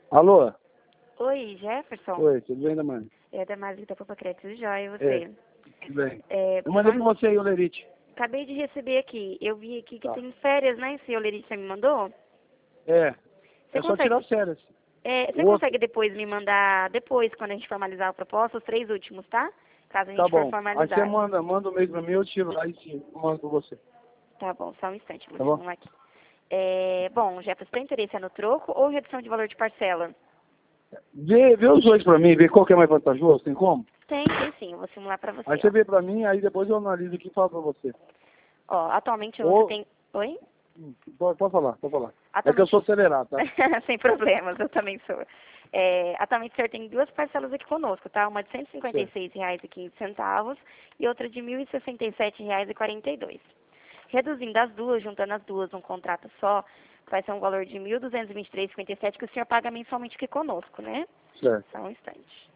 Alô? Oi, Jefferson? Oi, tudo bem, Damani? É da Mazita Popa Crédito Jóia, e É, você? tudo bem. É, Eu mandei pra você aí o lerite. acabei de receber aqui. Eu vi aqui que Tá. tem férias, né? Esse olerite que você me mandou. É, Você é só tirar consegue, as férias. você O outro, consegue depois me mandar, depois, quando a gente formalizar a proposta, os 3 últimos, tá? Caso a tá gente for bom. Aí você formalizar. manda um e-mail pra mim, eu tiro lá e sim, eu mando pra você. Tá bom, só um instante, vou Tá bom? estimular aqui. Bom, Jefferson, tem interesse no troco ou redução de valor de parcela? Vê os dois pra mim, vê qual que é mais vantajoso, tem como? Tem sim, eu vou simular pra Aí você, você ó. vê pra mim, aí depois eu analiso aqui e falo pra você. Ó, atualmente você Ou, tem... Oi? pode falar, pode falar. É que eu Atualmente, sou acelerado, tá? sem problemas, eu também sou. Atualmente o senhor tem duas parcelas aqui conosco, tá? Uma de R$ Certo. 156,15 e outra de R$ 1.067,42. Reduzindo as duas, juntando as duas num contrato só, vai ser um valor de R$ 1.223,57 que o senhor paga mensalmente aqui conosco, né? Certo. Só um instante.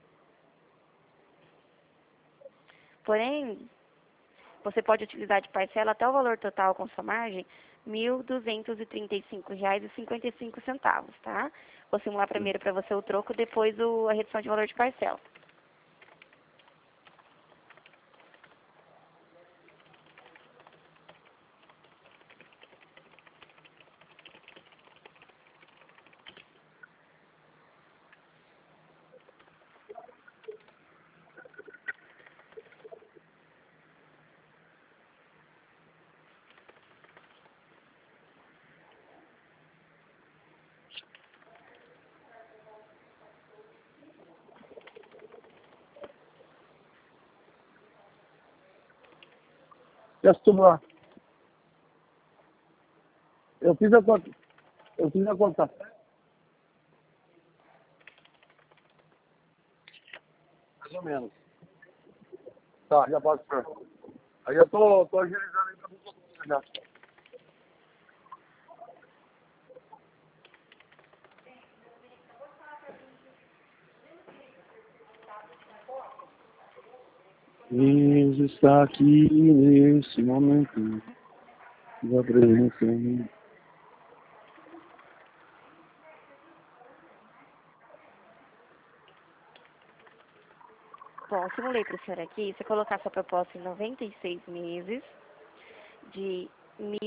Porém, você pode utilizar de parcela até o valor total com sua margem, R$ 1.235,55, tá? Vou simular primeiro para você o troco, depois a redução de valor de parcela. Testa lá. Eu fiz a conta. Eu fiz a conta. Mais ou menos. Tá, já pode ser. Aí eu tô agilizando aí pra você já. Deus está aqui nesse momento da presença. Bom, simulei para o senhor aqui, se colocar sua proposta em 96 meses, de R$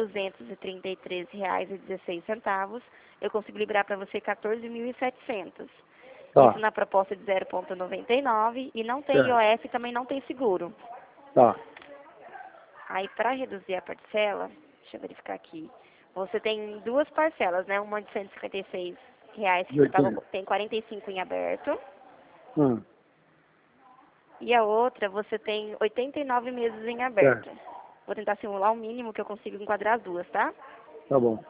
1.233,16, eu consigo liberar para você 14.700. Isso Tá, na proposta de 0,99 e não tem certo. IOF e também não tem seguro. Tá. Aí, para reduzir a parcela, deixa eu verificar aqui. Você tem duas parcelas, né? Uma de R$ 156 que De você paga, 80. tem 45 em aberto. Ah, E a outra, você tem 89 meses em aberto. certo. Vou tentar simular o mínimo que eu consigo enquadrar as duas, tá? Tá bom.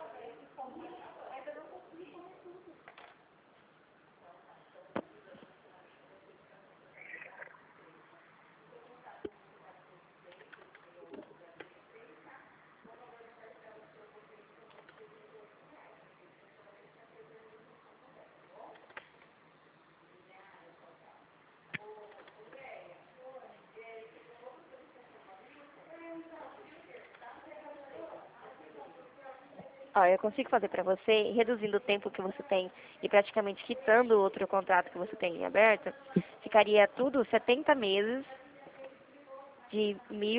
Ó, eu consigo fazer para você, reduzindo o tempo que você tem e praticamente quitando o outro contrato que você tem em aberto, ficaria tudo 70 meses de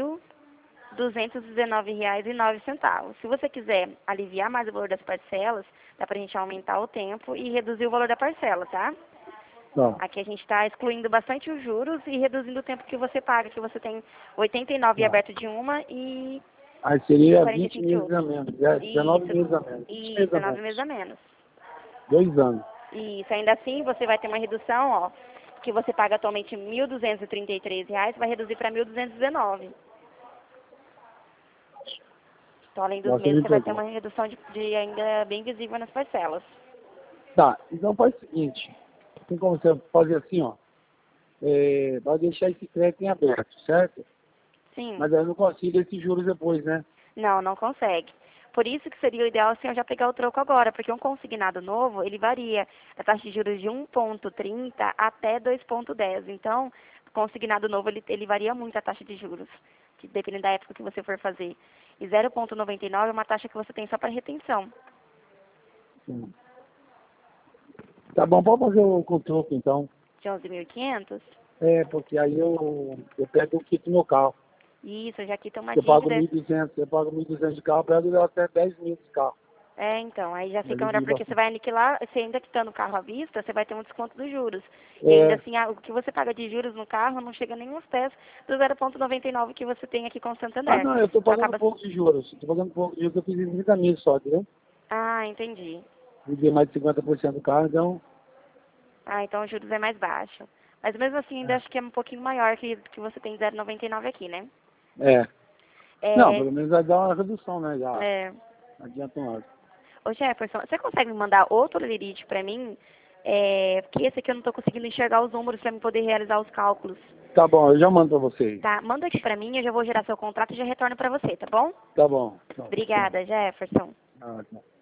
R$ 1.219,09. Se você quiser aliviar mais o valor das parcelas, dá pra gente aumentar o tempo e reduzir o valor da parcela, tá? Tá. Aqui a gente está excluindo bastante os juros e reduzindo o tempo que você paga, que você tem 89 Tá. aberto de uma e Aí seria 20 45 de meses outra. a menos. 19 Isso, meses a menos. 20 isso, meses a 9 meses a menos. menos. 2 anos. Isso, ainda assim você vai ter uma redução, ó, que você paga atualmente R$ 1.233, vai reduzir para 1.219. Então, além dos Nossa, meses, me você vai ter pegou. uma redução de ainda bem visível nas parcelas. Tá, então faz o seguinte. Tem como você fazer assim, ó. Vai deixar esse crédito em aberto, certo? Sim. Mas aí eu não consigo esses juros depois, né? Não, não consegue. Por isso que seria o ideal o senhor já pegar o troco agora, porque um consignado novo, ele varia a taxa de juros de 1,30 até 2,10. Então, consignado novo, ele varia muito a taxa de juros, que dependendo da época que você for fazer. E 0,99 é uma taxa que você tem só para retenção. Sim. Tá bom, pode fazer o com troco então. De 11.500? É, porque aí eu pego o kit no carro. Isso, já quita uma Eu pago dívida. 1.200, eu pago 1.200 de carro, pego até 10.000 de carro. É, então, aí já fica Ele melhor, diz porque você assim. vai aniquilar, você ainda quitando o carro à vista, você vai ter um desconto dos juros. E ainda É, assim, o que você paga de juros no carro não chega nem aos pés do 0,99 que você tem aqui com o ah Santander. não, eu tô Então pagando acaba... pouco de juros. Tô pagando pouco de juros, eu fiz em 30 mil só, entendeu? Ah, entendi. Liguei mais de 50% do carro, então. Ah, então os juros é mais baixo. Mas mesmo assim, ainda acho que é um pouquinho maior que você tem 0,99 aqui, né? É. Não, É, pelo menos vai dar uma redução, né? Já é... adianta um lado. Ô Jefferson, você consegue me mandar outro lerite pra mim? Porque esse aqui eu não tô conseguindo enxergar os números pra mim poder realizar os cálculos. Tá bom, eu já mando pra vocês. Tá? Manda aqui pra mim, eu já vou gerar seu contrato e já retorno pra você, tá bom? Tá bom. Tchau, tchau. Obrigada, Jefferson. Ah, tchau.